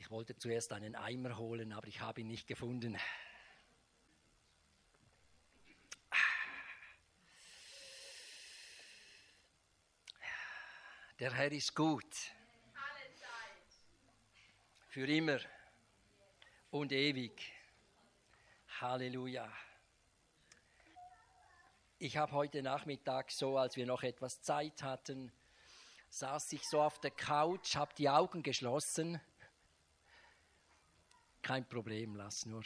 Ich wollte zuerst einen Eimer holen, aber ich habe ihn nicht gefunden. Der Herr ist gut. Für immer und ewig. Halleluja. Ich habe heute Nachmittag so, als wir noch etwas Zeit hatten, saß ich so auf der Couch, habe die Augen geschlossen. Kein Problem, lass nur.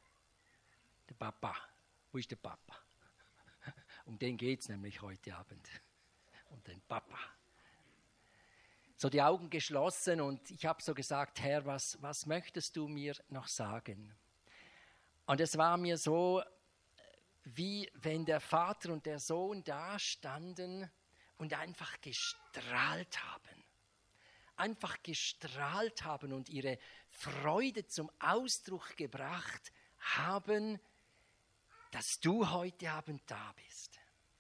Der Papa. Wo ist der Papa? Um den geht es nämlich heute Abend. Um den Papa. So die Augen geschlossen und ich habe so gesagt, Herr, was möchtest du mir noch sagen? Und es war mir so, wie wenn der Vater und der Sohn da standen und einfach gestrahlt haben. Einfach gestrahlt haben und ihre Freude zum Ausdruck gebracht haben, dass du heute Abend da bist.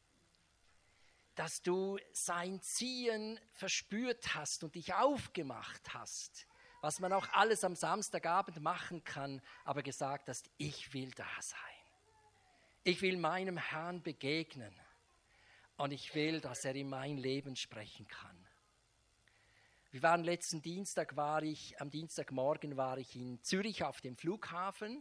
Dass du sein Ziehen verspürt hast und dich aufgemacht hast, was man auch alles am Samstagabend machen kann, aber gesagt hast, ich will da sein. Ich will meinem Herrn begegnen und ich will, dass er in mein Leben sprechen kann. Wir waren letzten Dienstag, am Dienstagmorgen war ich in Zürich auf dem Flughafen.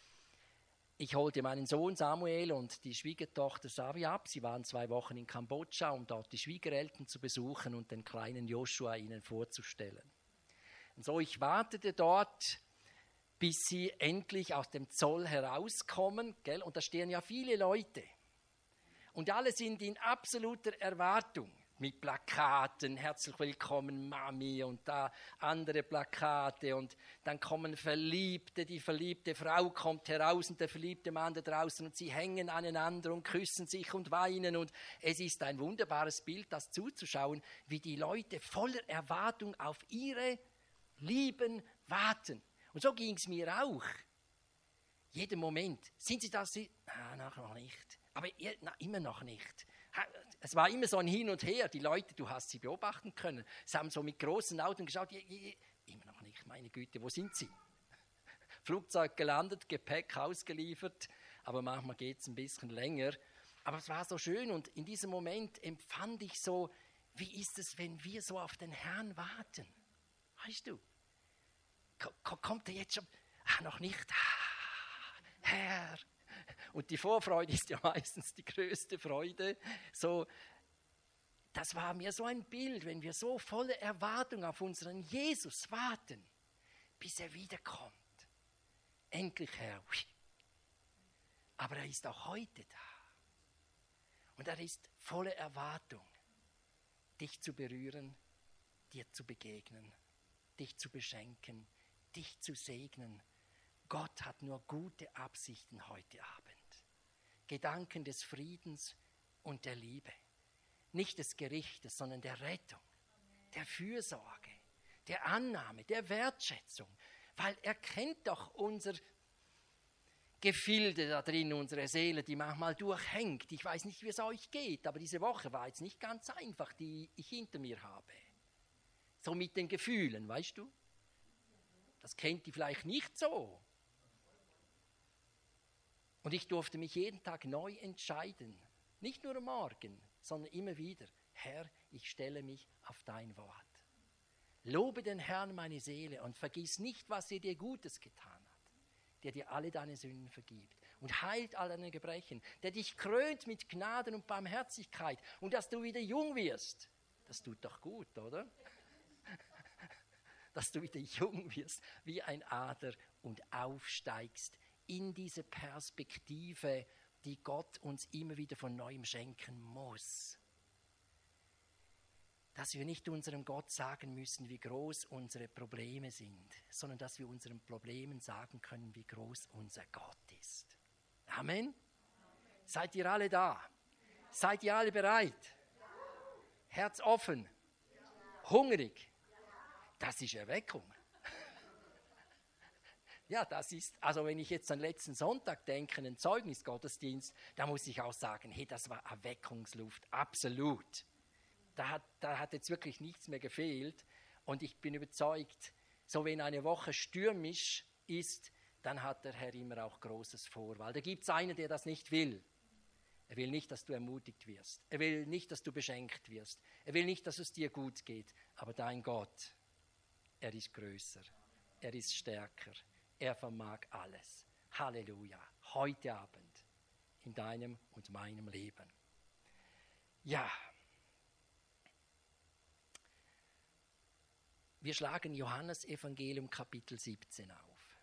Ich holte meinen Sohn Samuel und die Schwiegertochter Savi ab. Sie waren 2 Wochen in Kambodscha, um dort die Schwiegereltern zu besuchen und den kleinen Joshua ihnen vorzustellen. Und so, ich wartete dort, bis sie endlich aus dem Zoll herauskommen. Gell? Und da stehen ja viele Leute. Und alle sind in absoluter Erwartung. Mit Plakaten, herzlich willkommen Mami und da andere Plakate und dann kommen Verliebte, die verliebte Frau kommt heraus und der verliebte Mann da draußen und sie hängen aneinander und küssen sich und weinen und es ist ein wunderbares Bild, das zuzuschauen, wie die Leute voller Erwartung auf ihre Lieben warten. Und so ging es mir auch. Jeden Moment. Sind Sie das? Noch nicht. Aber immer noch nicht. Es war immer so ein Hin und Her. Die Leute, du hast sie beobachten können. Sie haben so mit großen Augen geschaut. Immer noch nicht, meine Güte, wo sind sie? Flugzeug gelandet, Gepäck ausgeliefert. Aber manchmal geht es ein bisschen länger. Aber es war so schön und in diesem Moment empfand ich so, wie ist es, wenn wir so auf den Herrn warten? Weißt du? Kommt er jetzt schon? Noch nicht. Herr. Und die Vorfreude ist ja meistens die größte Freude. So, das war mir so ein Bild, wenn wir so voller Erwartung auf unseren Jesus warten, bis er wiederkommt. Endlich, Herr. Aber er ist auch heute da. Und er ist voller Erwartung, dich zu berühren, dir zu begegnen, dich zu beschenken, dich zu segnen. Gott hat nur gute Absichten heute Abend. Gedanken des Friedens und der Liebe. Nicht des Gerichtes, sondern der Rettung, der Fürsorge, der Annahme, der Wertschätzung. Weil er kennt doch unser Gefilde da drin, unsere Seele, die manchmal durchhängt. Ich weiß nicht, wie es euch geht, aber diese Woche war jetzt nicht ganz einfach, die ich hinter mir habe. So mit den Gefühlen, weißt du? Das kennt ihr vielleicht nicht so. Und ich durfte mich jeden Tag neu entscheiden. Nicht nur am Morgen, sondern immer wieder. Herr, ich stelle mich auf dein Wort. Lobe den Herrn meine Seele und vergiss nicht, was er dir Gutes getan hat. Der dir alle deine Sünden vergibt und heilt all deine Gebrechen. Der dich krönt mit Gnaden und Barmherzigkeit und dass du wieder jung wirst. Das tut doch gut, oder? Dass du wieder jung wirst wie ein Adler und aufsteigst in diese Perspektive, die Gott uns immer wieder von Neuem schenken muss. Dass wir nicht unserem Gott sagen müssen, wie groß unsere Probleme sind, sondern dass wir unseren Problemen sagen können, wie groß unser Gott ist. Amen? Seid ihr alle da? Seid ihr alle bereit? Herz offen? Hungrig? Das ist Erweckung. Ja, das ist, also wenn ich jetzt an letzten Sonntag denke, einen Zeugnisgottesdienst, da muss ich auch sagen, hey, das war Erweckungsluft, absolut. Da hat jetzt wirklich nichts mehr gefehlt und ich bin überzeugt, So, wenn eine Woche stürmisch ist, dann hat der Herr immer auch Großes vor, weil da gibt es einen, der das nicht will. Er will nicht, dass du ermutigt wirst. Er will nicht, dass du beschenkt wirst. Er will nicht, dass es dir gut geht. Aber dein Gott, er ist größer. Er ist stärker. Er vermag alles. Halleluja. Heute Abend in deinem und meinem Leben. Ja. Wir schlagen Johannes Evangelium Kapitel 17 auf.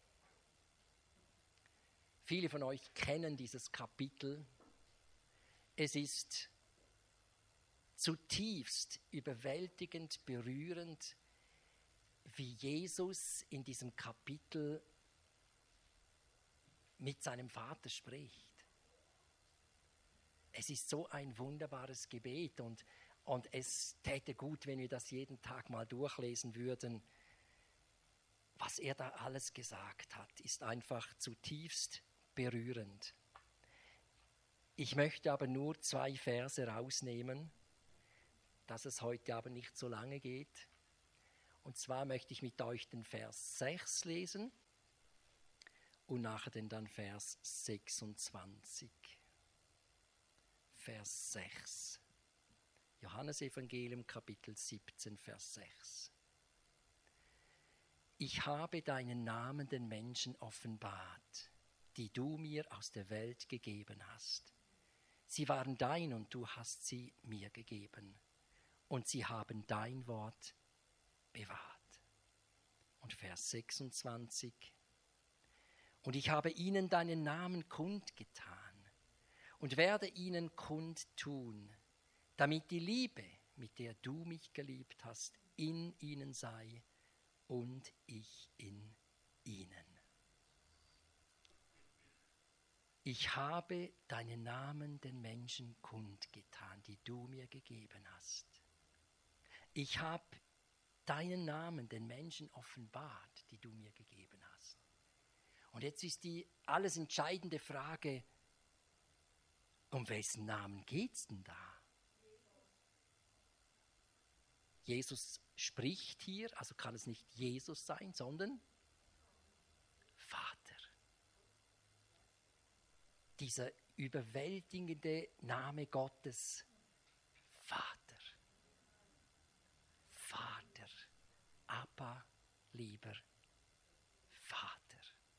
Viele von euch kennen dieses Kapitel. Es ist zutiefst überwältigend berührend, wie Jesus in diesem Kapitel mit seinem Vater spricht. Es ist so ein wunderbares Gebet und es täte gut, wenn wir das jeden Tag mal durchlesen würden. Was er da alles gesagt hat, ist einfach zutiefst berührend. Ich möchte aber nur 2 Verse rausnehmen, dass es heute Abend nicht so lange geht. Und zwar möchte ich mit euch den Vers 6 lesen und nachher dann Vers 26. Vers 6. Johannes Evangelium Kapitel 17, Vers 6. Ich habe deinen Namen den Menschen offenbart, die du mir aus der Welt gegeben hast. Sie waren dein und du hast sie mir gegeben. Und sie haben dein Wort bewahrt. Und Vers 26. Und ich habe ihnen deinen Namen kundgetan und werde ihnen kundtun, damit die Liebe, mit der du mich geliebt hast, in ihnen sei und ich in ihnen. Ich habe deinen Namen den Menschen kundgetan, die du mir gegeben hast. Ich habe deinen Namen den Menschen offenbart, die du mir gegeben hast. Und jetzt ist die alles entscheidende Frage, um wessen Namen geht es denn da? Jesus spricht hier, also kann es nicht Jesus sein, sondern Vater. Dieser überwältigende Name Gottes, Vater. Vater, Abba, lieber Vater.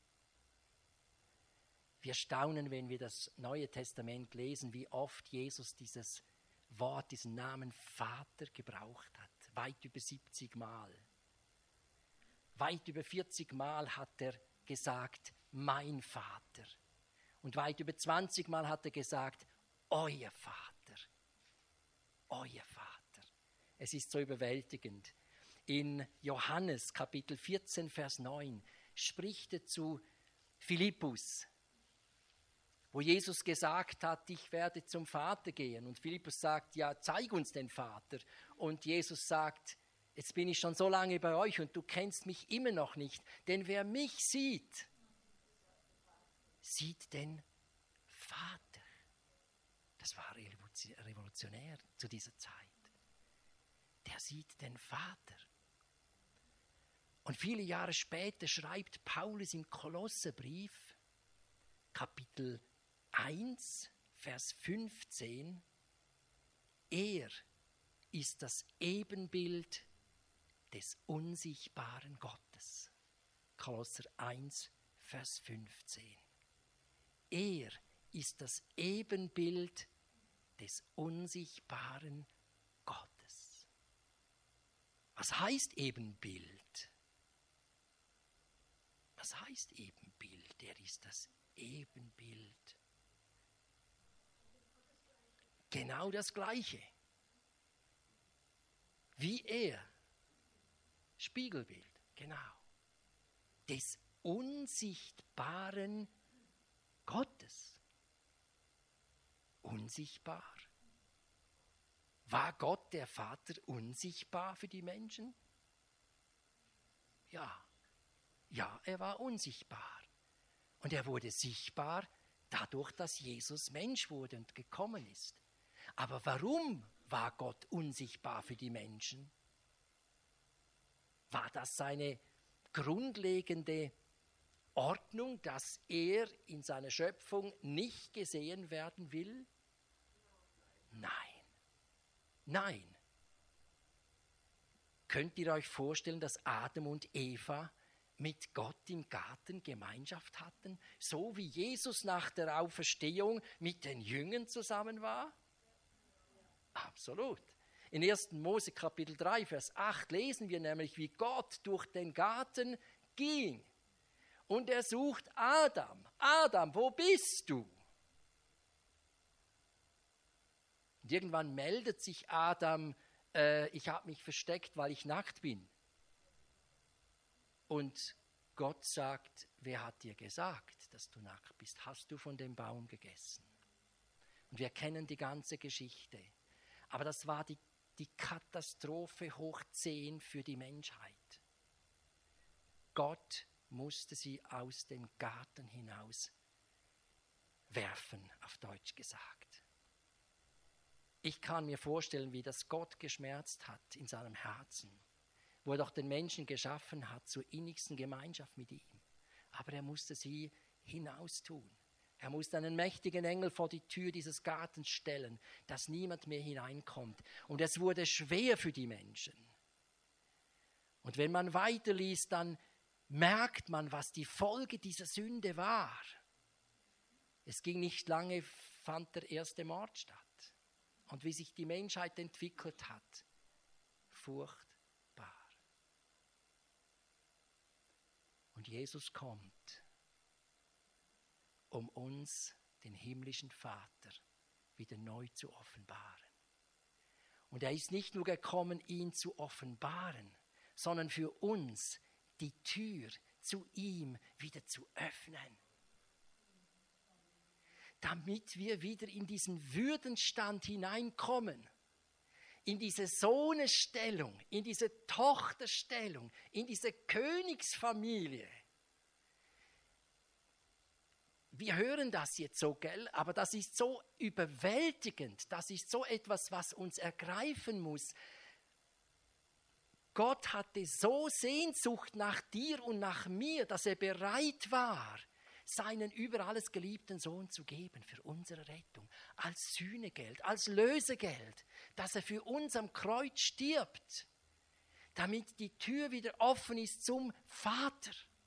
Wir staunen, wenn wir das Neue Testament lesen, wie oft Jesus dieses Wort, diesen Namen Vater gebraucht hat. Weit über 70 Mal. Weit über 40 Mal hat er gesagt, mein Vater. Und weit über 20 Mal hat er gesagt, euer Vater. Euer Vater. Es ist so überwältigend. In Johannes Kapitel 14, Vers 9 spricht er zu Philippus, wo Jesus gesagt hat, ich werde zum Vater gehen. Und Philippus sagt, ja, zeig uns den Vater. Und Jesus sagt, jetzt bin ich schon so lange bei euch und du kennst mich immer noch nicht. Denn wer mich sieht, sieht den Vater. Das war revolutionär zu dieser Zeit. Der sieht den Vater. Und viele Jahre später schreibt Paulus im Kolosserbrief, Kapitel 1, Vers 15, er ist das Ebenbild des unsichtbaren Gottes. Kolosser 1, Vers 15. Er ist das Ebenbild des unsichtbaren Gottes. Was heißt Ebenbild? Was heißt Ebenbild? Er ist das Ebenbild. Genau das Gleiche. Wie er. Spiegelbild, genau. Des unsichtbaren Gottes. Unsichtbar. War Gott, der Vater, unsichtbar für die Menschen? Ja. Ja, er war unsichtbar. Und er wurde sichtbar dadurch, dass Jesus Mensch wurde und gekommen ist. Aber warum war Gott unsichtbar für die Menschen? War das seine grundlegende Ordnung, dass er in seiner Schöpfung nicht gesehen werden will? Nein. Nein. Könnt ihr euch vorstellen, dass Adam und Eva mit Gott im Garten Gemeinschaft hatten, so wie Jesus nach der Auferstehung mit den Jüngern zusammen war? Absolut. In 1. Mose Kapitel 3, Vers 8 lesen wir nämlich, wie Gott durch den Garten ging. Und er sucht Adam. Adam, wo bist du? Und irgendwann meldet sich Adam, ich habe mich versteckt, weil ich nackt bin. Und Gott sagt, wer hat dir gesagt, dass du nackt bist? Hast du von dem Baum gegessen? Und wir kennen die ganze Geschichte. Aber das war die Katastrophe hoch 10 für die Menschheit. Gott musste sie aus dem Garten hinaus werfen, auf Deutsch gesagt. Ich kann mir vorstellen, wie das Gott geschmerzt hat in seinem Herzen, wo er doch den Menschen geschaffen hat zur innigsten Gemeinschaft mit ihm. Aber er musste sie hinaustun. Er musste einen mächtigen Engel vor die Tür dieses Gartens stellen, dass niemand mehr hineinkommt. Und es wurde schwer für die Menschen. Und wenn man weiterliest, dann merkt man, was die Folge dieser Sünde war. Es ging nicht lange, fand der erste Mord statt. Und wie sich die Menschheit entwickelt hat, furchtbar. Und Jesus kommt, um uns, den himmlischen Vater, wieder neu zu offenbaren. Und er ist nicht nur gekommen, ihn zu offenbaren, sondern für uns die Tür zu ihm wieder zu öffnen. Damit wir wieder in diesen Würdenstand hineinkommen, in diese Sohnesstellung, in diese Tochterstellung, in diese Königsfamilie. Wir hören das jetzt so, gell? Aber das ist so überwältigend, das ist so etwas, was uns ergreifen muss. Gott hatte so Sehnsucht nach dir und nach mir, dass er bereit war, seinen über alles geliebten Sohn zu geben für unsere Rettung, als Sühnegeld, als Lösegeld, dass er für uns am Kreuz stirbt, damit die Tür wieder offen ist zum Vater.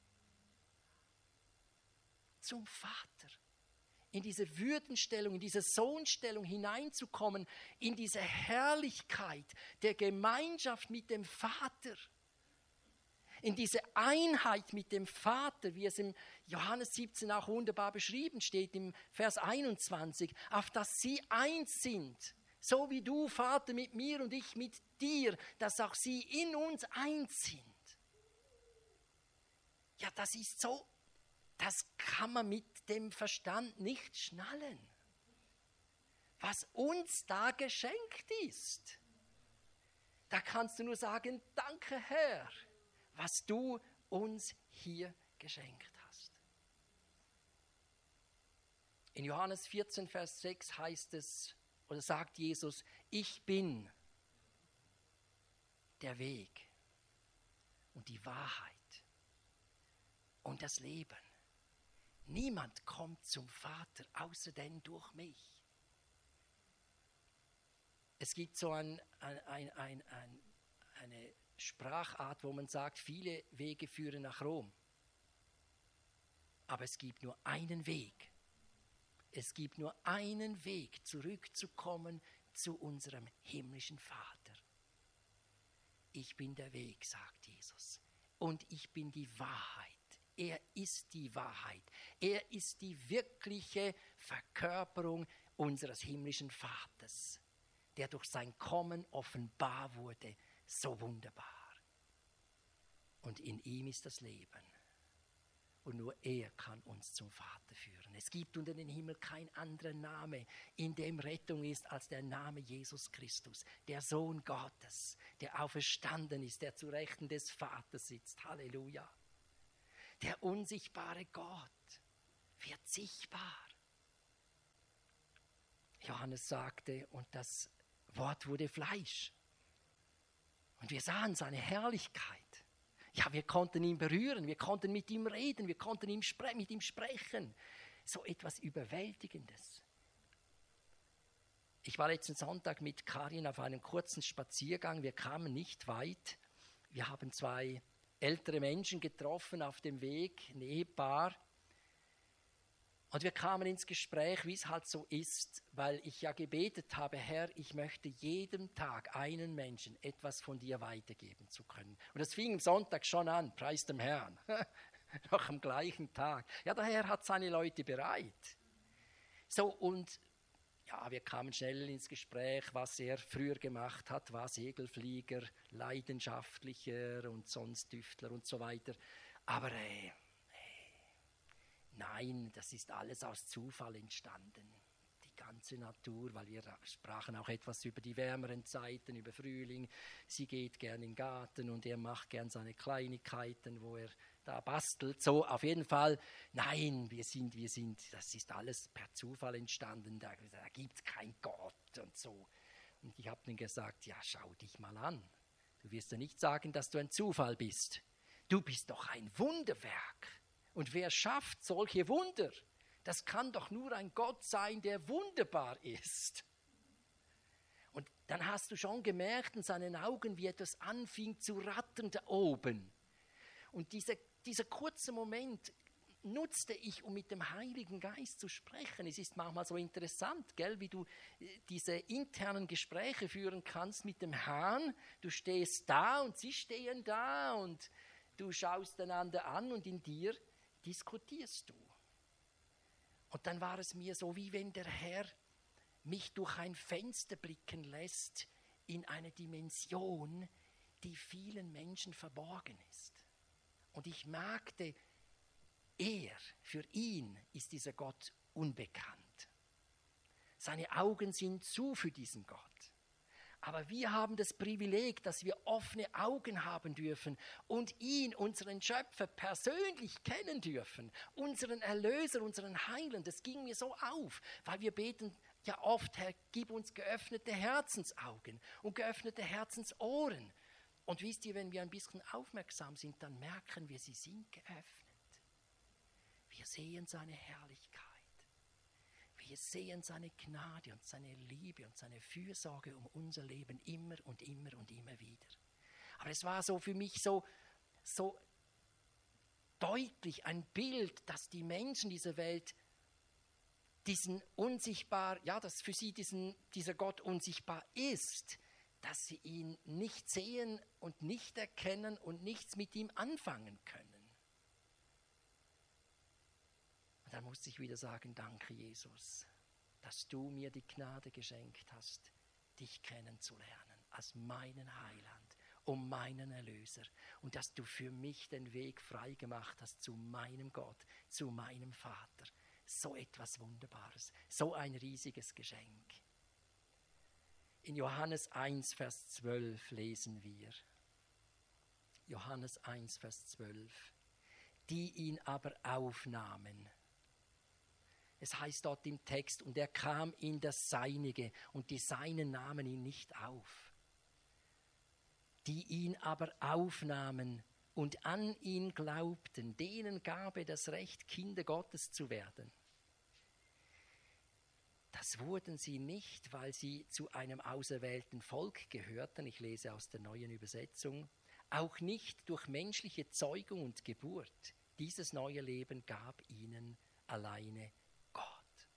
Zum Vater. In diese Würdenstellung, in diese Sohnstellung hineinzukommen, in diese Herrlichkeit der Gemeinschaft mit dem Vater. In diese Einheit mit dem Vater, wie es im Johannes 17 auch wunderbar beschrieben steht, im Vers 21, auf dass sie eins sind, so wie du, Vater, mit mir und ich mit dir, dass auch sie in uns eins sind. Ja, das ist so, das kann man mit dem Verstand nicht schnallen, was uns da geschenkt ist. Da kannst du nur sagen, danke Herr, was du uns hier geschenkt hast. In Johannes 14, Vers 6 heißt es, oder sagt Jesus, ich bin der Weg und die Wahrheit und das Leben. Niemand kommt zum Vater, außer denn durch mich. Es gibt so eine Sprachart, wo man sagt, viele Wege führen nach Rom. Aber es gibt nur einen Weg. Es gibt nur einen Weg, zurückzukommen zu unserem himmlischen Vater. Ich bin der Weg, sagt Jesus. Und ich bin die Wahrheit. Er ist die Wahrheit. Er ist die wirkliche Verkörperung unseres himmlischen Vaters, der durch sein Kommen offenbar wurde. So wunderbar. Und in ihm ist das Leben. Und nur er kann uns zum Vater führen. Es gibt unter den Himmel kein anderer Name, in dem Rettung ist, als der Name Jesus Christus, der Sohn Gottes, der auferstanden ist, der zu Rechten des Vaters sitzt. Halleluja. Der unsichtbare Gott wird sichtbar. Johannes sagte, und das Wort wurde Fleisch. Und wir sahen seine Herrlichkeit. Ja, wir konnten ihn berühren, wir konnten mit ihm reden, wir konnten mit ihm sprechen. So etwas Überwältigendes. Ich war letzten Sonntag mit Karin auf einem kurzen Spaziergang. Wir kamen nicht weit. Wir haben 2 ältere Menschen getroffen auf dem Weg, ein Ehepaar. Und wir kamen ins Gespräch, wie es halt so ist, weil ich ja gebetet habe, Herr, ich möchte jedem Tag einen Menschen etwas von dir weitergeben zu können. Und das fing am Sonntag schon an, preis dem Herrn, noch am gleichen Tag. Ja, der Herr hat seine Leute bereit. So, und ja, wir kamen schnell ins Gespräch, was er früher gemacht hat, war Segelflieger, leidenschaftlicher und sonst Tüftler und so weiter. Aber nein, das ist alles aus Zufall entstanden. Die ganze Natur, weil wir sprachen auch etwas über die wärmeren Zeiten, über Frühling. Sie geht gern in den Garten und er macht gern seine Kleinigkeiten, wo er da bastelt. So, auf jeden Fall, nein, wir sind, das ist alles per Zufall entstanden. Da gibt es keinen Gott und so. Und ich habe dann gesagt, ja, schau dich mal an. Du wirst ja nicht sagen, dass du ein Zufall bist. Du bist doch ein Wunderwerk. Und wer schafft solche Wunder? Das kann doch nur ein Gott sein, der wunderbar ist. Und dann hast du schon gemerkt in seinen Augen, wie etwas anfing zu rattern da oben. Und dieser kurze Moment nutzte ich, um mit dem Heiligen Geist zu sprechen. Es ist manchmal so interessant, gell, wie du diese internen Gespräche führen kannst mit dem Herrn. Du stehst da und sie stehen da und du schaust einander an und in dir diskutierst du. Und dann war es mir so, wie wenn der Herr mich durch ein Fenster blicken lässt in eine Dimension, die vielen Menschen verborgen ist. Und ich merkte, für ihn ist dieser Gott unbekannt. Seine Augen sind zu für diesen Gott. Aber wir haben das Privileg, dass wir offene Augen haben dürfen und ihn, unseren Schöpfer, persönlich kennen dürfen. Unseren Erlöser, unseren Heiland. Das ging mir so auf, weil wir beten ja oft, Herr, gib uns geöffnete Herzensaugen und geöffnete Herzensohren. Und wisst ihr, wenn wir ein bisschen aufmerksam sind, dann merken wir, sie sind geöffnet. Wir sehen seine Herrlichkeit. Wir sehen seine Gnade und seine Liebe und seine Fürsorge um unser Leben immer und immer und immer wieder. Aber es war so für mich so deutlich ein Bild, dass die Menschen dieser Welt diesen unsichtbar, ja, dass für sie dieser Gott unsichtbar ist, dass sie ihn nicht sehen und nicht erkennen und nichts mit ihm anfangen können. Und dann musste ich wieder sagen, danke Jesus, dass du mir die Gnade geschenkt hast, dich kennenzulernen als meinen Heiland und meinen Erlöser. Und dass du für mich den Weg frei gemacht hast zu meinem Gott, zu meinem Vater. So etwas Wunderbares, so ein riesiges Geschenk. In Johannes 1, Vers 12 lesen wir. Johannes 1, Vers 12. Die ihn aber aufnahmen. Es heißt dort im Text, und er kam in das Seinige, und die Seinen nahmen ihn nicht auf. Die ihn aber aufnahmen und an ihn glaubten, denen gab er das Recht, Kinder Gottes zu werden. Das wurden sie nicht, weil sie zu einem auserwählten Volk gehörten, ich lese aus der Neuen Übersetzung, auch nicht durch menschliche Zeugung und Geburt. Dieses neue Leben gab ihnen alleine Gott.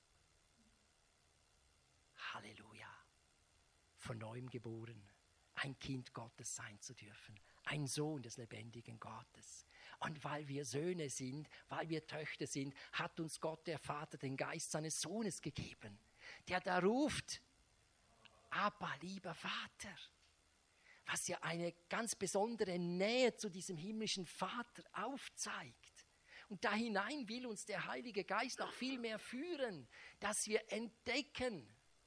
Halleluja. Von neuem geboren, ein Kind Gottes sein zu dürfen, ein Sohn des lebendigen Gottes. Und weil wir Söhne sind, weil wir Töchter sind, hat uns Gott, der Vater, den Geist seines Sohnes gegeben, der da ruft, Abba, lieber Vater. Was ja eine ganz besondere Nähe zu diesem himmlischen Vater aufzeigt. Und da hinein will uns der Heilige Geist noch viel mehr führen, dass wir entdecken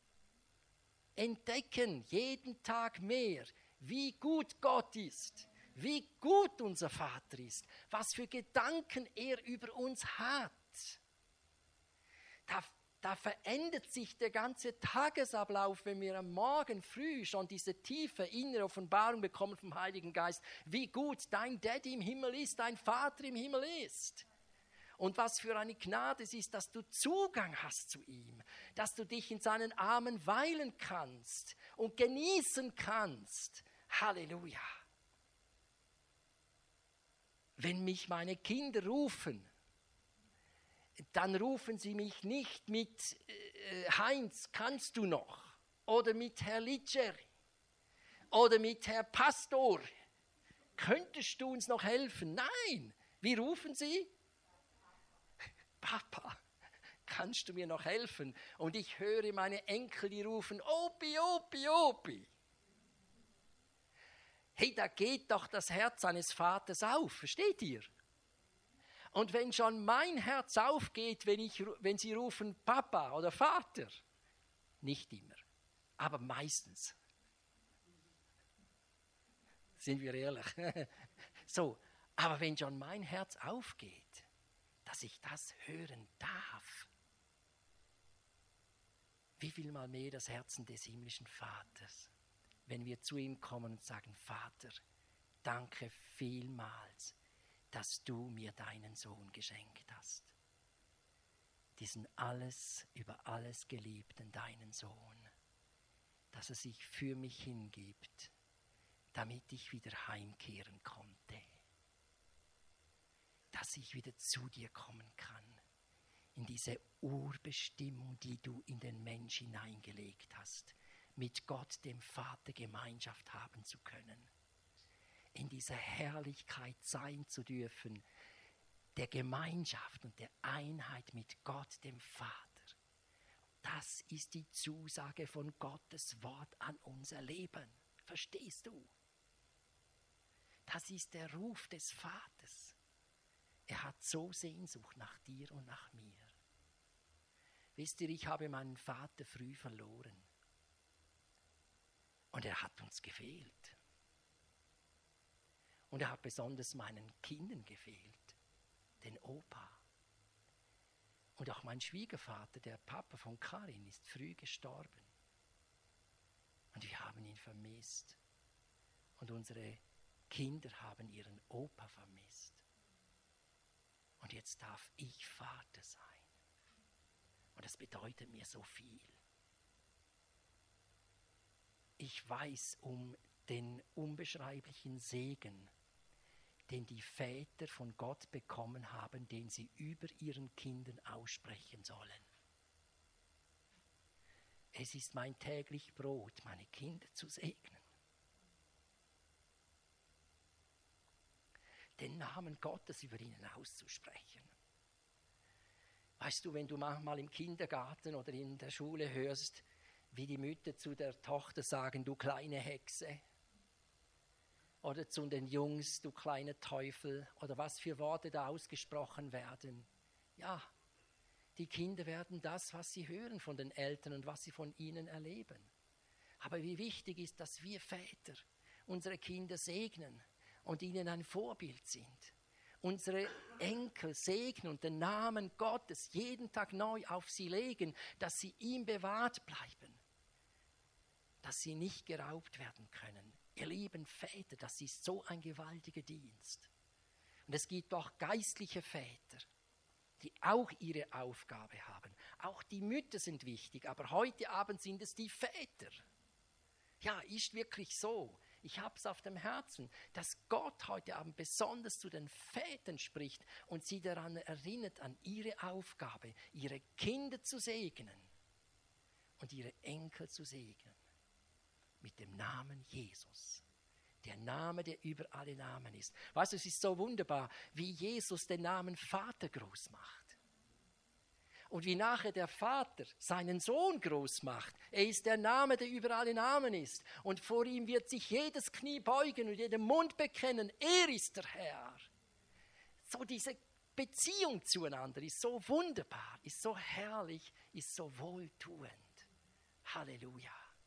jeden Tag mehr, wie gut Gott ist, wie gut unser Vater ist, was für Gedanken er über uns hat. Da verändert sich der ganze Tagesablauf, wenn wir am Morgen früh schon diese tiefe innere Offenbarung bekommen vom Heiligen Geist, wie gut dein Daddy im Himmel ist, dein Vater im Himmel ist. Und was für eine Gnade es ist, dass du Zugang hast zu ihm, dass du dich in seinen Armen weilen kannst und genießen kannst. Halleluja. Wenn mich meine Kinder rufen, dann rufen sie mich nicht mit Heinz, kannst du noch? Oder mit Herr Litscheri? Oder mit Herr Pastor? Könntest du uns noch helfen? Nein. Wie rufen sie? Papa, kannst du mir noch helfen? Und ich höre meine Enkel, die rufen, Opi, Opi, Opi. Hey, da geht doch das Herz eines Vaters auf, versteht ihr? Und wenn schon mein Herz aufgeht, wenn sie rufen Papa oder Vater, nicht immer, aber meistens. Sind wir ehrlich? So, aber wenn schon mein Herz aufgeht, dass ich das hören darf, wie viel mal mehr das Herzen des himmlischen Vaters, wenn wir zu ihm kommen und sagen, Vater, danke vielmals, dass du mir deinen Sohn geschenkt hast. Diesen über alles geliebten deinen Sohn, dass er sich für mich hingibt, damit ich wieder heimkehren konnte. Dass ich wieder zu dir kommen kann, in diese Urbestimmung, die du in den Mensch hineingelegt hast, mit Gott, dem Vater, Gemeinschaft haben zu können. In dieser Herrlichkeit sein zu dürfen, der Gemeinschaft und der Einheit mit Gott, dem Vater. Das ist die Zusage von Gottes Wort an unser Leben. Verstehst du? Das ist der Ruf des Vaters. Er hat so Sehnsucht nach dir und nach mir. Wisst ihr, ich habe meinen Vater früh verloren. Und er hat uns gefehlt. Und er hat besonders meinen Kindern gefehlt, den Opa. Und auch mein Schwiegervater, der Papa von Karin, ist früh gestorben. Und wir haben ihn vermisst. Und unsere Kinder haben ihren Opa vermisst. Und jetzt darf ich Vater sein. Und das bedeutet mir so viel. Ich weiß um den unbeschreiblichen Segen, den die Väter von Gott bekommen haben, den sie über ihren Kindern aussprechen sollen. Es ist mein täglich Brot, meine Kinder zu segnen. Den Namen Gottes über ihnen auszusprechen. Weißt du, wenn du manchmal im Kindergarten oder in der Schule hörst, wie die Mütter zu der Tochter sagen, du kleine Hexe, oder zu den Jungs, du kleiner Teufel, oder was für Worte da ausgesprochen werden. Ja, die Kinder werden das, was sie hören von den Eltern und was sie von ihnen erleben. Aber wie wichtig ist, dass wir Väter unsere Kinder segnen und ihnen ein Vorbild sind. Unsere Enkel segnen und den Namen Gottes jeden Tag neu auf sie legen, dass sie ihm bewahrt bleiben, dass sie nicht geraubt werden können. Ihr lieben Väter, das ist so ein gewaltiger Dienst. Und es gibt auch geistliche Väter, die auch ihre Aufgabe haben. Auch die Mütter sind wichtig, aber heute Abend sind es die Väter. Ja, ist wirklich so. Ich habe es auf dem Herzen, dass Gott heute Abend besonders zu den Vätern spricht und sie daran erinnert, an ihre Aufgabe, ihre Kinder zu segnen und ihre Enkel zu segnen. Mit dem Namen Jesus. Der Name, der über alle Namen ist. Weißt du, es ist so wunderbar, wie Jesus den Namen Vater groß macht. Und wie nachher der Vater seinen Sohn groß macht. Er ist der Name, der über alle Namen ist. Und vor ihm wird sich jedes Knie beugen und jeder Mund bekennen, er ist der Herr. So diese Beziehung zueinander ist so wunderbar, ist so herrlich, ist so wohltuend. Halleluja.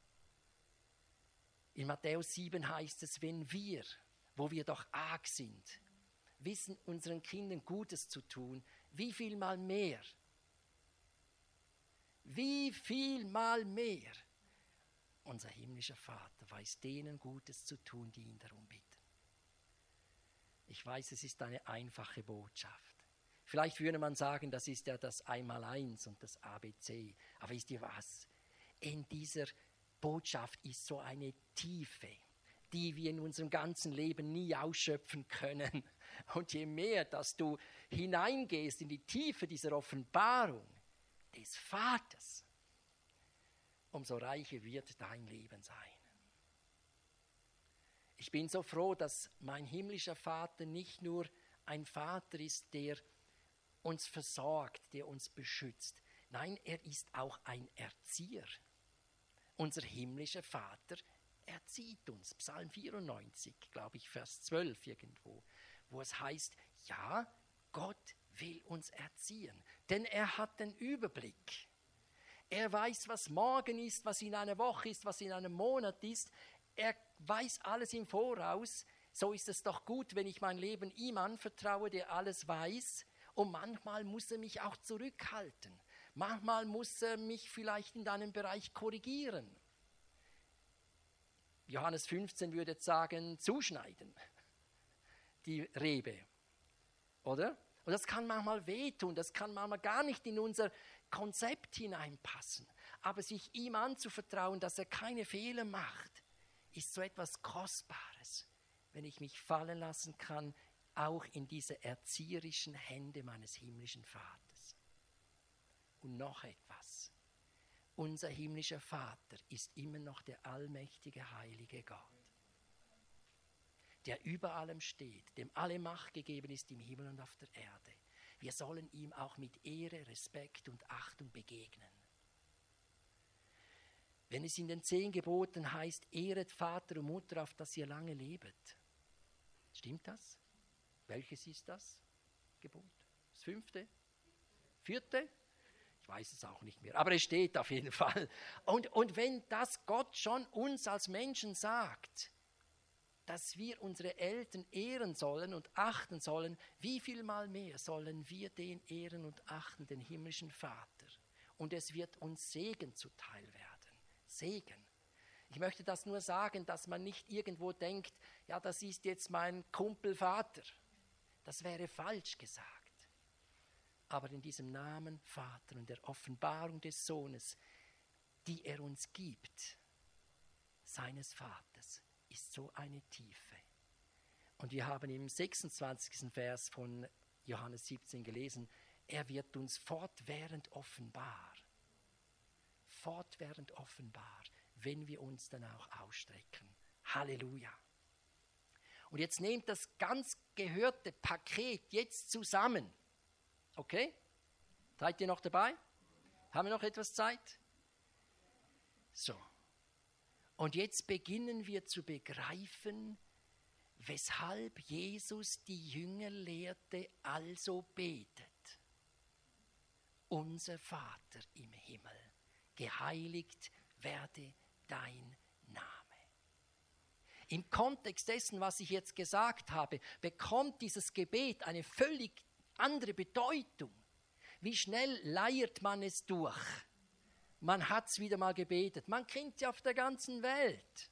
In Matthäus 7 heißt es, wenn wir, wo wir doch arg sind, wissen, unseren Kindern Gutes zu tun, wie viel mal mehr wie viel mal mehr. Unser himmlischer Vater weiß denen Gutes zu tun, die ihn darum bitten. Ich weiß, es ist eine einfache Botschaft. Vielleicht würde man sagen, das ist ja das Einmaleins und das ABC. Aber wisst ihr was? In dieser Botschaft ist so eine Tiefe, die wir in unserem ganzen Leben nie ausschöpfen können. Und je mehr, dass du hineingehst in die Tiefe dieser Offenbarung des Vaters, umso reicher wird dein Leben sein. Ich bin so froh, dass mein himmlischer Vater nicht nur ein Vater ist, der uns versorgt, der uns beschützt. Nein, er ist auch ein Erzieher. Unser himmlischer Vater erzieht uns. Psalm 94, glaube ich, Vers 12 irgendwo, wo es heißt, ja, Gott will uns erziehen, denn er hat den Überblick. Er weiß, was morgen ist, was in einer Woche ist, was in einem Monat ist. Er weiß alles im Voraus. So ist es doch gut, wenn ich mein Leben ihm anvertraue, der alles weiß. Und manchmal muss er mich auch zurückhalten. Manchmal muss er mich vielleicht in einem Bereich korrigieren. Johannes 15 würde jetzt sagen, zuschneiden, die Rebe, oder? Und das kann manchmal wehtun, das kann manchmal gar nicht in unser Konzept hineinpassen. Aber sich ihm anzuvertrauen, dass er keine Fehler macht, ist so etwas Kostbares, wenn ich mich fallen lassen kann, auch in diese erzieherischen Hände meines himmlischen Vaters. Und noch etwas. Unser himmlischer Vater ist immer noch der allmächtige, heilige Gott, der über allem steht, dem alle Macht gegeben ist im Himmel und auf der Erde. Wir sollen ihm auch mit Ehre, Respekt und Achtung begegnen. Wenn es in den 10 Geboten heißt, ehret Vater und Mutter, auf dass ihr lange lebet. Stimmt das? Welches ist das Gebot? Das 5.? 4.? Ich weiß es auch nicht mehr, aber es steht auf jeden Fall. Und wenn das Gott schon uns als Menschen sagt, dass wir unsere Eltern ehren sollen und achten sollen, wie viel mal mehr sollen wir den ehren und achten, den himmlischen Vater. Und es wird uns Segen zuteil werden. Segen. Ich möchte das nur sagen, dass man nicht irgendwo denkt, ja, das ist jetzt mein Kumpelvater. Das wäre falsch gesagt. Aber in diesem Namen Vater und der Offenbarung des Sohnes, die er uns gibt, seines Vaters, ist so eine Tiefe. Und wir haben im 26. Vers von Johannes 17 gelesen, er wird uns fortwährend offenbar, wenn wir uns dann auch ausstrecken. Halleluja. Und jetzt nehmt das ganz gehörte Paket jetzt zusammen. Okay? Seid ihr noch dabei? Haben wir noch etwas Zeit? So. Und jetzt beginnen wir zu begreifen, weshalb Jesus die Jünger lehrte, also betet. Unser Vater im Himmel, geheiligt werde dein Name. Im Kontext dessen, was ich jetzt gesagt habe, bekommt dieses Gebet eine völlig andere Bedeutung. Wie schnell leiert man es durch? Man hat es wieder mal gebetet. Man kennt es auf der ganzen Welt.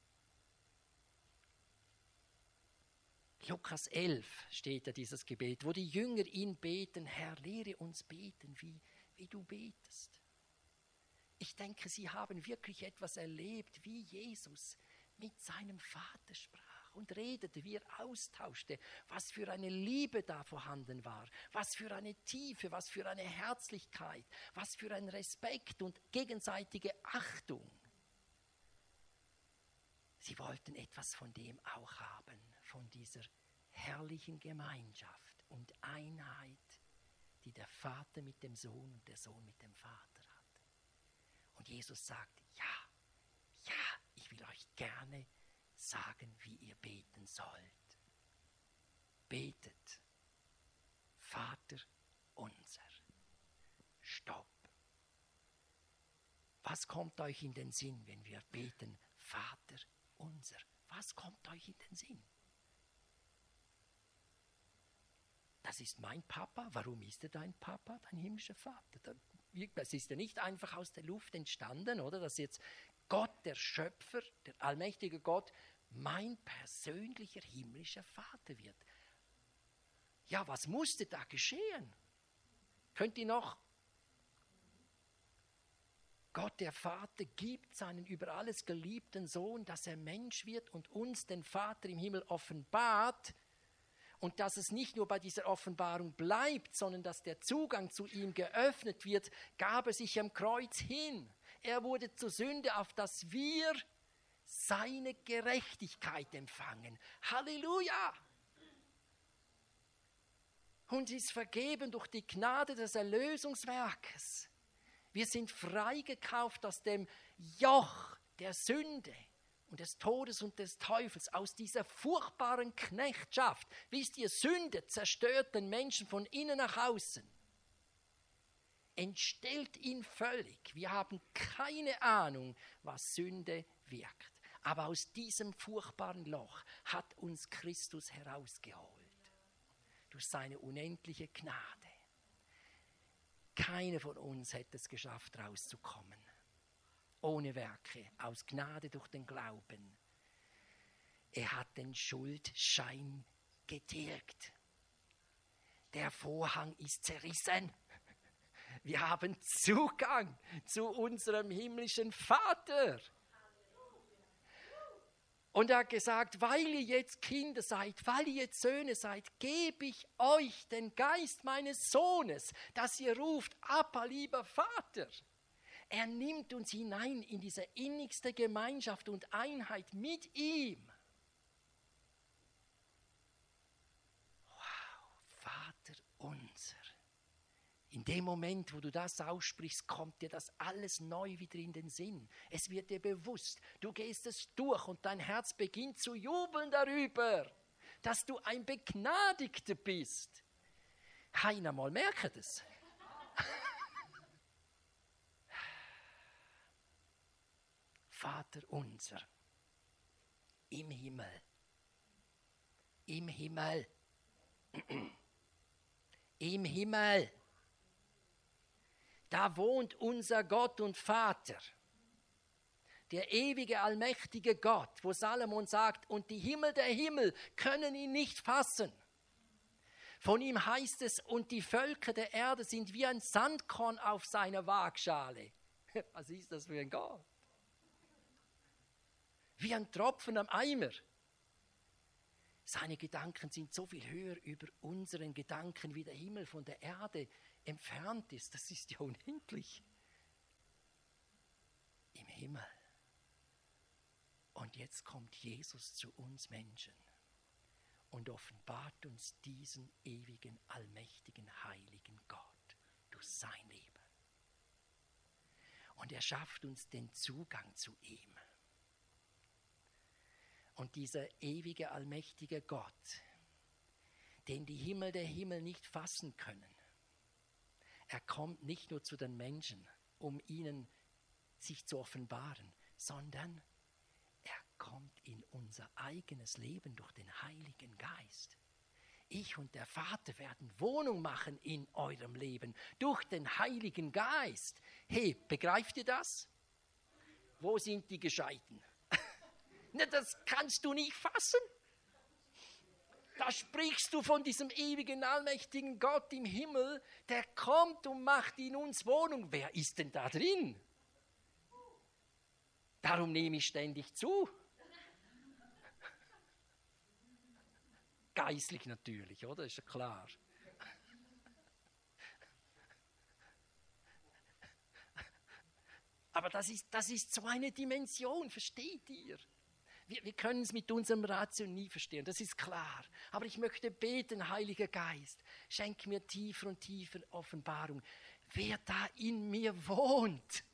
Lukas 11 steht ja dieses Gebet, wo die Jünger ihn beten, Herr, lehre uns beten, wie du betest. Ich denke, sie haben wirklich etwas erlebt, wie Jesus mit seinem Vater sprach und redete, wie er austauschte, was für eine Liebe da vorhanden war, was für eine Tiefe, was für eine Herzlichkeit, was für ein Respekt und gegenseitige Achtung. Sie wollten etwas von dem auch haben, von dieser herrlichen Gemeinschaft und Einheit, die der Vater mit dem Sohn und der Sohn mit dem Vater hat. Und Jesus sagt, ja, ich will euch gerne sagen, wie ihr beten sollt. Betet, Vater unser. Stopp. Was kommt euch in den Sinn, wenn wir beten, Vater unser? Was kommt euch in den Sinn? Das ist mein Papa. Warum ist er dein Papa, dein himmlischer Vater? es ist ja nicht einfach aus der Luft entstanden, oder? Dass jetzt Gott, der Schöpfer, der allmächtige Gott, mein persönlicher himmlischer Vater wird. Ja, was musste da geschehen? Könnt ihr noch? Gott, der Vater, gibt seinen über alles geliebten Sohn, dass er Mensch wird und uns den Vater im Himmel offenbart. Und dass es nicht nur bei dieser Offenbarung bleibt, sondern dass der Zugang zu ihm geöffnet wird, gab er sich am Kreuz hin. Er wurde zur Sünde, auf dass wir seine Gerechtigkeit empfangen. Halleluja! Uns ist vergeben durch die Gnade des Erlösungswerkes. Wir sind freigekauft aus dem Joch der Sünde und des Todes und des Teufels, aus dieser furchtbaren Knechtschaft. Wisst ihr, Sünde zerstört den Menschen von innen nach außen, entstellt ihn völlig. Wir haben keine Ahnung, was Sünde wirkt. Aber aus diesem furchtbaren Loch hat uns Christus herausgeholt. Durch seine unendliche Gnade. Keiner von uns hätte es geschafft, rauszukommen. Ohne Werke, aus Gnade durch den Glauben. Er hat den Schuldschein getilgt. Der Vorhang ist zerrissen. Wir haben Zugang zu unserem himmlischen Vater. Und er hat gesagt, weil ihr jetzt Kinder seid, weil ihr jetzt Söhne seid, gebe ich euch den Geist meines Sohnes, dass ihr ruft, Abba, lieber Vater. Er nimmt uns hinein in diese innigste Gemeinschaft und Einheit mit ihm. Wow, Vater unser. In dem Moment, wo du das aussprichst, kommt dir das alles neu wieder in den Sinn. Es wird dir bewusst, du gehst es durch und dein Herz beginnt zu jubeln darüber, dass du ein Begnadigter bist. Keiner mal merkt es. Vater unser, im Himmel, im Himmel, im Himmel. Da wohnt unser Gott und Vater, der ewige, allmächtige Gott, wo Salomon sagt, und die Himmel der Himmel können ihn nicht fassen. Von ihm heißt es, und die Völker der Erde sind wie ein Sandkorn auf seiner Waagschale. Was ist das für ein Gott? Wie ein Tropfen am Eimer. Seine Gedanken sind so viel höher über unseren Gedanken, wie der Himmel von der Erde entfernt ist. Das ist ja unendlich. Im Himmel. Und jetzt kommt Jesus zu uns Menschen und offenbart uns diesen ewigen, allmächtigen, heiligen Gott durch sein Leben. Und er schafft uns den Zugang zu ihm. Und dieser ewige, allmächtige Gott, den die Himmel der Himmel nicht fassen können, er kommt nicht nur zu den Menschen, um ihnen sich zu offenbaren, sondern er kommt in unser eigenes Leben durch den Heiligen Geist. Ich und der Vater werden Wohnung machen in eurem Leben durch den Heiligen Geist. Hey, begreift ihr das? Wo sind die Gescheiten? Na, das kannst du nicht fassen. Da sprichst du von diesem ewigen, allmächtigen Gott im Himmel, der kommt und macht in uns Wohnung. Wer ist denn da drin? Darum nehme ich ständig zu. Geistlich natürlich, oder? Ist ja klar. Aber das ist so eine Dimension, versteht ihr? Wir können es mit unserem Ratio nie verstehen, das ist klar. Aber ich möchte beten, Heiliger Geist, schenk mir tiefer und tiefer Offenbarung, wer da in mir wohnt,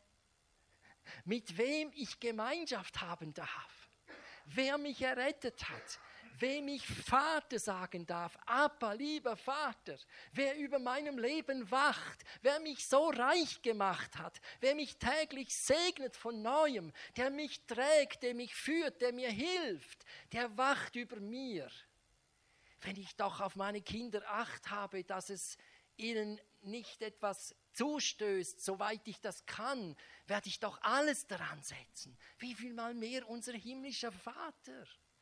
mit wem ich Gemeinschaft haben darf, wer mich errettet hat, wem ich Vater sagen darf, Abba, lieber Vater, wer über meinem Leben wacht, wer mich so reich gemacht hat, wer mich täglich segnet von Neuem, der mich trägt, der mich führt, der mir hilft, der wacht über mir. Wenn ich doch auf meine Kinder Acht habe, dass es ihnen nicht etwas zustößt, soweit ich das kann, werde ich doch alles daran setzen. Wie viel mal mehr unser himmlischer Vater.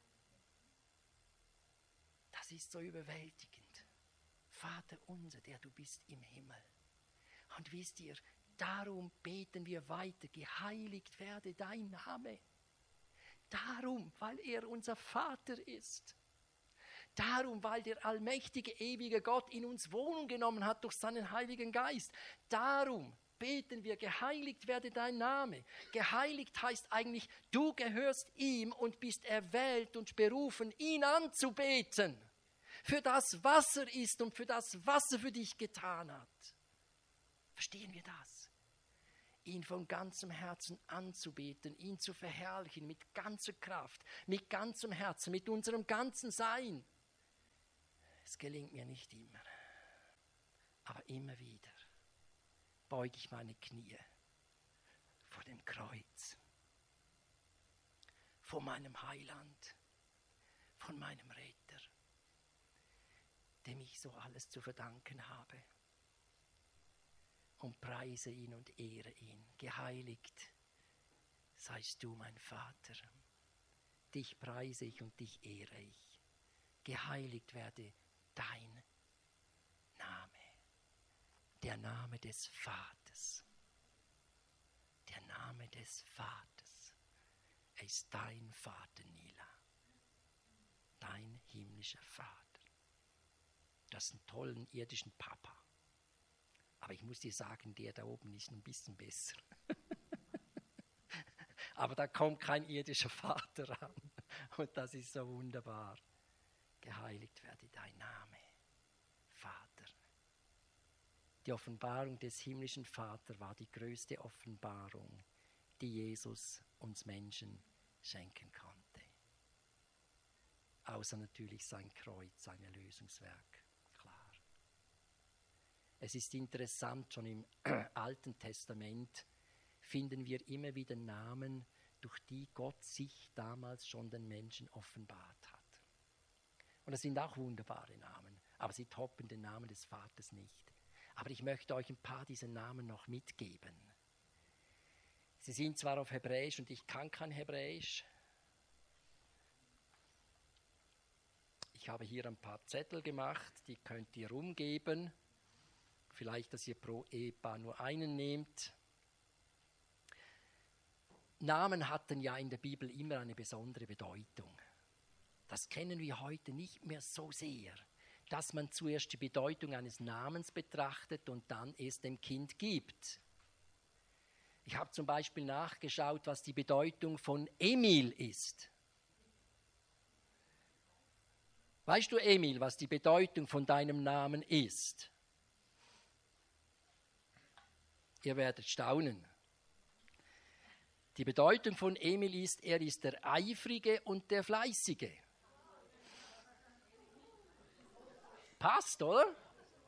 Das ist so überwältigend. Vater unser, der du bist im Himmel. Und wisst ihr, darum beten wir weiter, geheiligt werde dein Name. Darum, weil er unser Vater ist. Darum, weil der allmächtige, ewige Gott in uns Wohnung genommen hat durch seinen Heiligen Geist. Darum beten wir, geheiligt werde dein Name. Geheiligt heißt eigentlich, du gehörst ihm und bist erwählt und berufen, ihn anzubeten. Für das, was er ist und für das, was er für dich getan hat. Verstehen wir das? Ihn von ganzem Herzen anzubeten, ihn zu verherrlichen mit ganzer Kraft, mit ganzem Herzen, mit unserem ganzen Sein. Es gelingt mir nicht immer, aber immer wieder beuge ich meine Knie vor dem Kreuz, vor meinem Heiland, von meinem Retter, dem ich so alles zu verdanken habe, und preise ihn und ehre ihn. Geheiligt seist du, mein Vater. Dich preise ich und dich ehre ich. Geheiligt werde dein Name, der Name des Vaters, der Name des Vaters. Er ist dein Vater, Nila, dein himmlischer Vater. Du hast einen tollen irdischen Papa, aber ich muss dir sagen, der da oben ist ein bisschen besser. Aber da kommt kein irdischer Vater ran und das ist so wunderbar. Geheiligt werde dein Name, Vater. Die Offenbarung des himmlischen Vaters war die größte Offenbarung, die Jesus uns Menschen schenken konnte. Außer natürlich sein Kreuz, sein Erlösungswerk, klar. Es ist interessant, schon im Alten Testament finden wir immer wieder Namen, durch die Gott sich damals schon den Menschen offenbart hat. Und das sind auch wunderbare Namen, aber sie toppen den Namen des Vaters nicht. Aber ich möchte euch ein paar dieser Namen noch mitgeben. Sie sind zwar auf Hebräisch und ich kann kein Hebräisch. Ich habe hier ein paar Zettel gemacht, die könnt ihr rumgeben. Vielleicht, dass ihr pro Ehepaar nur einen nehmt. Namen hatten ja in der Bibel immer eine besondere Bedeutung. Das kennen wir heute nicht mehr so sehr, dass man zuerst die Bedeutung eines Namens betrachtet und dann es dem Kind gibt. Ich habe zum Beispiel nachgeschaut, was die Bedeutung von Emil ist. Weißt du, Emil, was die Bedeutung von deinem Namen ist? Ihr werdet staunen. Die Bedeutung von Emil ist, er ist der Eifrige und der Fleißige. Passt, oder?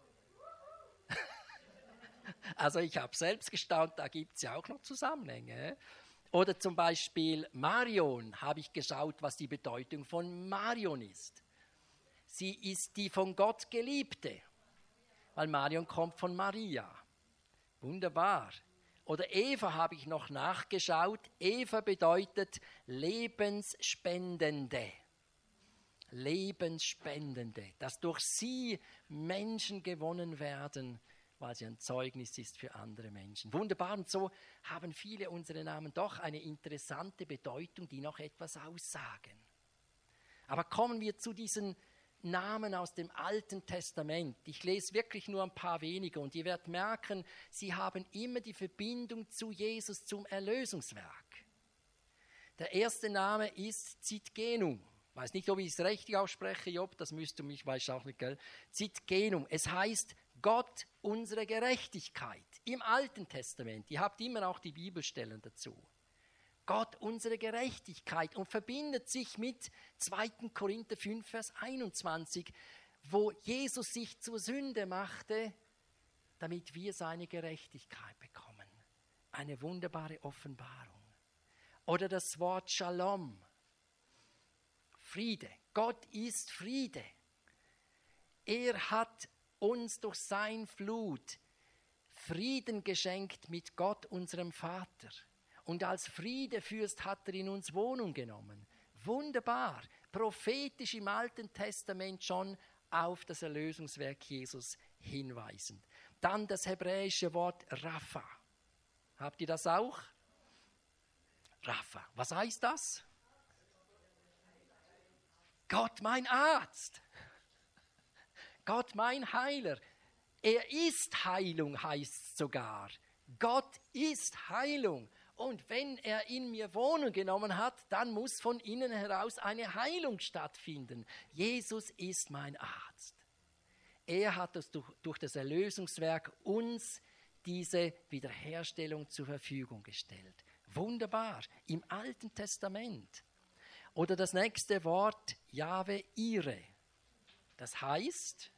Also ich habe selbst gestaunt, da gibt es ja auch noch Zusammenhänge. Oder zum Beispiel Marion, habe ich geschaut, was die Bedeutung von Marion ist. Sie ist die von Gott Geliebte, weil Marion kommt von Maria. Wunderbar. Oder Eva habe ich noch nachgeschaut. Eva bedeutet Lebensspendende. Lebensspendende. Dass durch sie Menschen gewonnen werden, weil sie ein Zeugnis ist für andere Menschen. Wunderbar. Und so haben viele unserer Namen doch eine interessante Bedeutung, die noch etwas aussagen. Aber kommen wir zu diesen Namen aus dem Alten Testament. Ich lese wirklich nur ein paar wenige und ihr werdet merken, sie haben immer die Verbindung zu Jesus, zum Erlösungswerk. Der erste Name ist Zidgenum. Ich weiß nicht, ob ich es richtig ausspreche, Job, das müsst du mich, weiß auch nicht, gell? Zidgenum. Es heißt Gott, unsere Gerechtigkeit. Im Alten Testament. Ihr habt immer auch die Bibelstellen dazu. Gott, unsere Gerechtigkeit, und verbindet sich mit 2. Korinther 5, Vers 21, wo Jesus sich zur Sünde machte, damit wir seine Gerechtigkeit bekommen. Eine wunderbare Offenbarung. Oder das Wort Shalom, Friede. Gott ist Friede. Er hat uns durch sein Blut Frieden geschenkt mit Gott, unserem Vater. Und als Friedefürst hat er in uns Wohnung genommen. Wunderbar, prophetisch im Alten Testament schon auf das Erlösungswerk Jesus hinweisend. Dann das hebräische Wort Rapha. Habt ihr das auch? Rapha. Was heißt das? Gott, mein Arzt. Gott, mein Heiler. Er ist Heilung, heißt es sogar. Gott ist Heilung. Und wenn er in mir Wohnung genommen hat, dann muss von innen heraus eine Heilung stattfinden. Jesus ist mein Arzt. Er hat es durch das Erlösungswerk uns diese Wiederherstellung zur Verfügung gestellt. Wunderbar, im Alten Testament. Oder das nächste Wort, Jahwe Ire. Das heißt,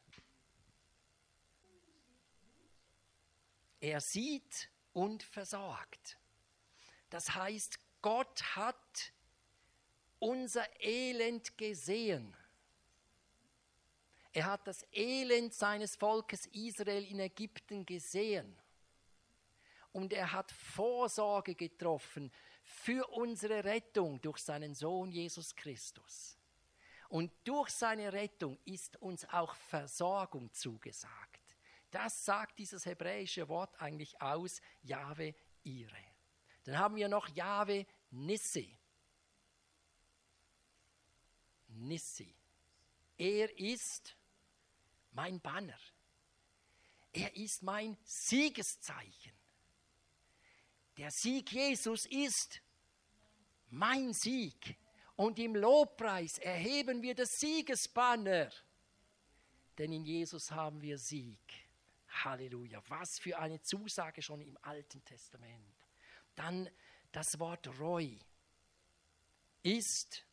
er sieht und versorgt. Das heißt, Gott hat unser Elend gesehen. Er hat das Elend seines Volkes Israel in Ägypten gesehen. Und er hat Vorsorge getroffen für unsere Rettung durch seinen Sohn Jesus Christus. Und durch seine Rettung ist uns auch Versorgung zugesagt. Das sagt dieses hebräische Wort eigentlich aus, Jahwe Ire. Dann haben wir noch Jahwe Nissi. Nissi. Er ist mein Banner. Er ist mein Siegeszeichen. Der Sieg Jesus ist mein Sieg. Und im Lobpreis erheben wir das Siegesbanner. Denn in Jesus haben wir Sieg. Halleluja. Was für eine Zusage schon im Alten Testament. Dann das Wort Roi ist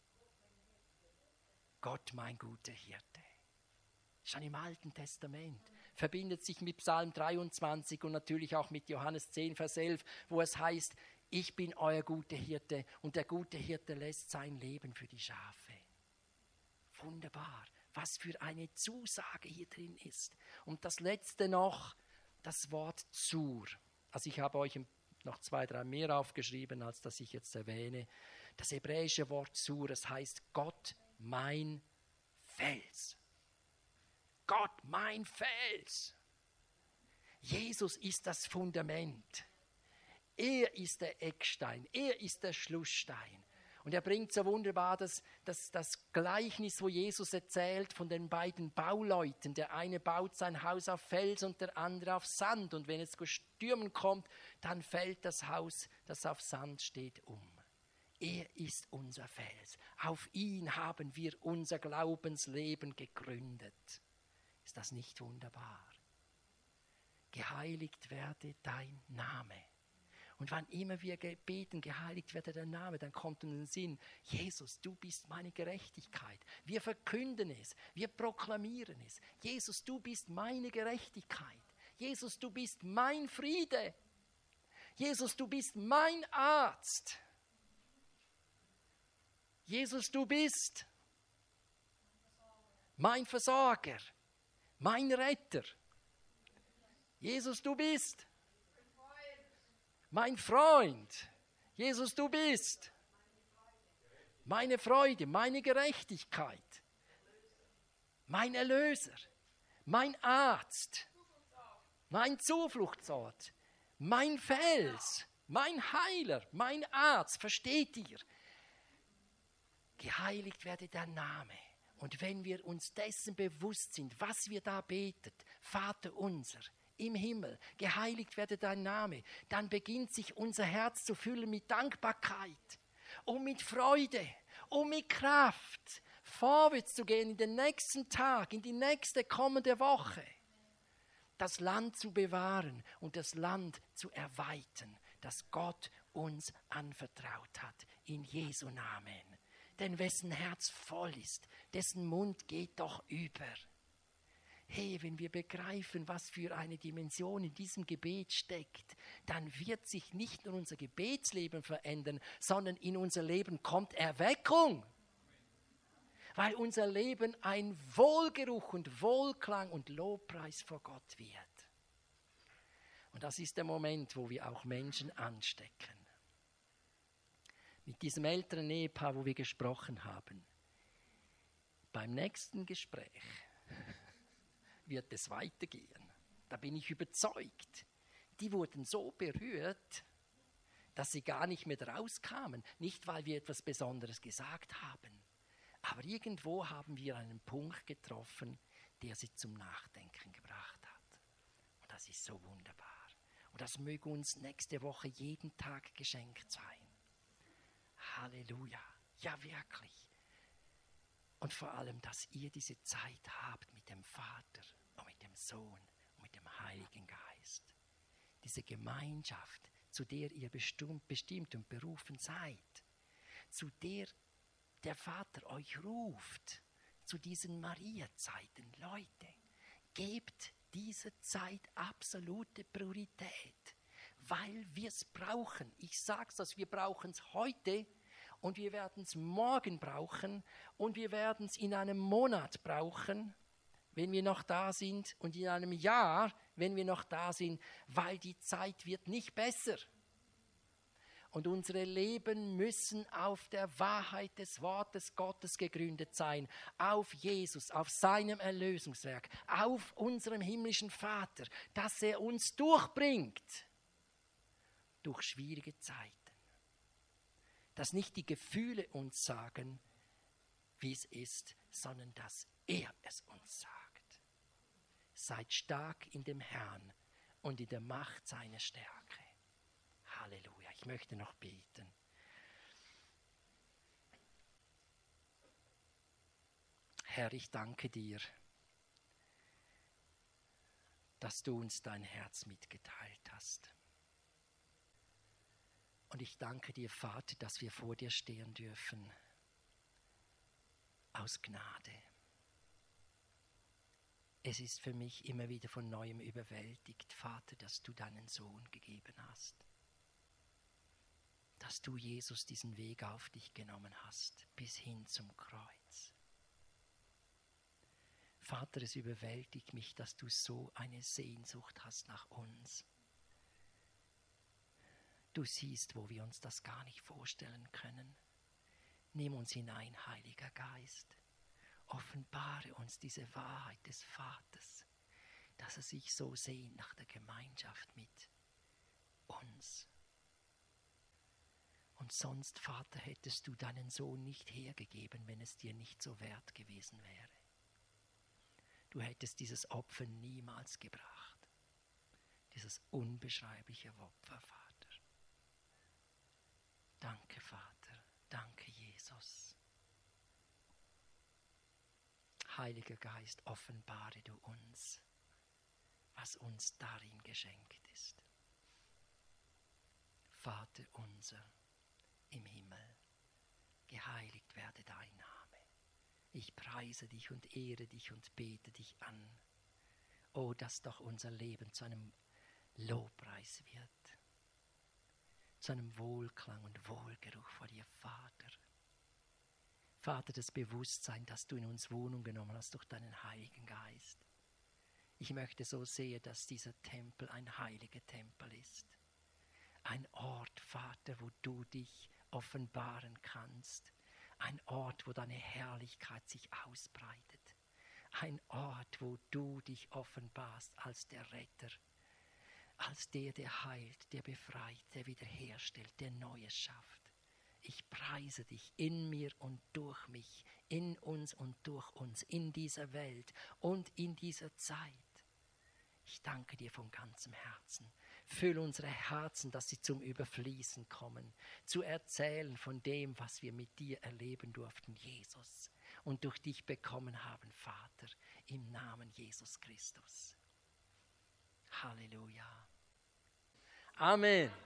Gott mein guter Hirte. Schon im Alten Testament. Verbindet sich mit Psalm 23 und natürlich auch mit Johannes 10, Vers 11, wo es heißt, ich bin euer guter Hirte und der gute Hirte lässt sein Leben für die Schafe. Wunderbar, was für eine Zusage hier drin ist. Und das letzte noch, das Wort Zur. Also ich habe euch noch 2, 3 mehr aufgeschrieben, als das ich jetzt erwähne. Das hebräische Wort Zur, es heißt Gott mein Fels. Gott, mein Fels. Jesus ist das Fundament. Er ist der Eckstein. Er ist der Schlussstein. Und er bringt so wunderbar das Gleichnis, wo Jesus erzählt von den beiden Bauleuten. Der eine baut sein Haus auf Fels und der andere auf Sand. Und wenn es Stürmen kommt, dann fällt das Haus, das auf Sand steht, um. Er ist unser Fels. Auf ihn haben wir unser Glaubensleben gegründet. Ist das nicht wunderbar? Geheiligt werde dein Name. Und wann immer wir beten, geheiligt werde dein Name, dann kommt uns in den Sinn, Jesus, du bist meine Gerechtigkeit. Wir verkünden es, wir proklamieren es. Jesus, du bist meine Gerechtigkeit. Jesus, du bist mein Friede. Jesus, du bist mein Arzt. Jesus, du bist mein Versorger. Mein Retter. Jesus, du bist mein Freund. Jesus, du bist meine Freude, meine Gerechtigkeit, mein Erlöser, mein Arzt, mein Zufluchtsort, mein Fels, mein Heiler, mein Arzt. Versteht ihr? Geheiligt werde dein Name. Und wenn wir uns dessen bewusst sind, was wir da beten, Vater unser im Himmel, geheiligt werde dein Name, dann beginnt sich unser Herz zu füllen mit Dankbarkeit und mit Freude und mit Kraft, vorwärts zu gehen in den nächsten Tag, in die nächste kommende Woche, das Land zu bewahren und das Land zu erweitern, das Gott uns anvertraut hat, in Jesu Namen. Denn wessen Herz voll ist, dessen Mund geht doch über. Hey, wenn wir begreifen, was für eine Dimension in diesem Gebet steckt, dann wird sich nicht nur unser Gebetsleben verändern, sondern in unser Leben kommt Erweckung. Weil unser Leben ein Wohlgeruch und Wohlklang und Lobpreis vor Gott wird. Und das ist der Moment, wo wir auch Menschen anstecken. Mit diesem älteren Ehepaar, wo wir gesprochen haben, beim nächsten Gespräch wird es weitergehen. Da bin ich überzeugt. Die wurden so berührt, dass sie gar nicht mehr rauskamen. Nicht, weil wir etwas Besonderes gesagt haben, aber irgendwo haben wir einen Punkt getroffen, der sie zum Nachdenken gebracht hat. Und das ist so wunderbar. Und das möge uns nächste Woche jeden Tag geschenkt sein. Halleluja. Ja, wirklich. Und vor allem, dass ihr diese Zeit habt mit dem Vater und mit dem Sohn und mit dem Heiligen Geist. Diese Gemeinschaft, zu der ihr bestimmt und berufen seid, zu der der Vater euch ruft, zu diesen Maria-Zeiten. Leute, gebt dieser Zeit absolute Priorität, weil wir es brauchen. Ich sage es, wir brauchen es heute und wir werden es morgen brauchen und wir werden es in einem Monat brauchen, wenn wir noch da sind, und in einem Jahr, wenn wir noch da sind, weil die Zeit wird nicht besser. Und unsere Leben müssen auf der Wahrheit des Wortes Gottes gegründet sein, auf Jesus, auf seinem Erlösungswerk, auf unserem himmlischen Vater, dass er uns durchbringt durch schwierige Zeiten. Dass nicht die Gefühle uns sagen, wie es ist, sondern dass er es uns sagt. Seid stark in dem Herrn und in der Macht seiner Stärke. Halleluja. Ich möchte noch beten. Herr, ich danke dir, dass du uns dein Herz mitgeteilt hast. Und ich danke dir, Vater, dass wir vor dir stehen dürfen, aus Gnade. Es ist für mich immer wieder von Neuem überwältigt, Vater, dass du deinen Sohn gegeben hast. Dass du, Jesus, diesen Weg auf dich genommen hast, bis hin zum Kreuz. Vater, es überwältigt mich, dass du so eine Sehnsucht hast nach uns. Du siehst, wo wir uns das gar nicht vorstellen können. Nimm uns hinein, Heiliger Geist. Offenbare uns diese Wahrheit des Vaters, dass er sich so sehnt nach der Gemeinschaft mit uns. Und sonst, Vater, hättest du deinen Sohn nicht hergegeben, wenn es dir nicht so wert gewesen wäre. Du hättest dieses Opfer niemals gebracht. Dieses unbeschreibliche Opfer, Vater. Danke, Vater. Danke, Jesus. Heiliger Geist, offenbare du uns, was uns darin geschenkt ist. Vater unser im Himmel, geheiligt werde dein Name. Ich preise dich und ehre dich und bete dich an. Oh, dass doch unser Leben zu einem Lobpreis wird, zu einem Wohlklang und Wohlgeruch vor dir, Vater. Vater, das Bewusstsein, dass du in uns Wohnung genommen hast durch deinen Heiligen Geist. Ich möchte so sehen, dass dieser Tempel ein heiliger Tempel ist. Ein Ort, Vater, wo du dich offenbaren kannst. Ein Ort, wo deine Herrlichkeit sich ausbreitet. Ein Ort, wo du dich offenbarst als der Retter, als der, der heilt, der befreit, der wiederherstellt, der Neues schafft. Ich preise dich in mir und durch mich, in uns und durch uns, in dieser Welt und in dieser Zeit. Ich danke dir von ganzem Herzen. Füll unsere Herzen, dass sie zum Überfließen kommen, zu erzählen von dem, was wir mit dir erleben durften, Jesus, und durch dich bekommen haben, Vater, im Namen Jesus Christus. Halleluja. Amen.